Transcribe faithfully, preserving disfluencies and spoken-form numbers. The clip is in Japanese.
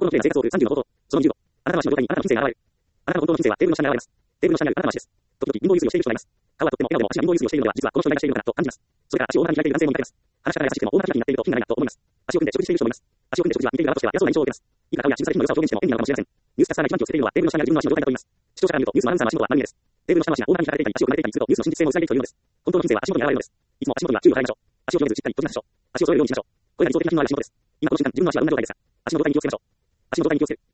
のきれいな生活を送るさんじゅうの方法。そのにじゅうご。あなたの足の状態にあなたの品性が現れる。あなたの本当の品性はテーブルの下に現れます。テーブルの下にあるあなたの足です。時々、運動ゆすりをしている人がいます。顔はとっても笑顔でも足が運動ゆすりをしているのでは、実はこの人がしているのかなと感じます。それから足を大腹に開いている男性も見かけます。話し方や差ししても大腹開きになっていると気になるなと思います。足を組んで食事している人もいます。足を組んで食事は見ている側としては偉そうな印象を受けます。いい顔や小さいの良さを表現しても便利なのかもしれません。ニュースキャスターが一番気をつけているのはテーブルの下にある自分の足の状態だと言います。視聴者から見るとニュースのアナウンサーの足元は丸見えです。テーブルの下の足が大腹に開かれていたり足を組まれていたりするとニュースの真実性も薄らいでいくというのです。本当の品性は足元に現れるのです。いつも足元には注意を払いましょう。足を広げずしっかり閉じましょう。足を揃えるようにしましょう。これが理想的な品のある足元です。今この時間自分の足はどんな状態ですか？足の状態に気をつけましょう。足の状態に気をつける。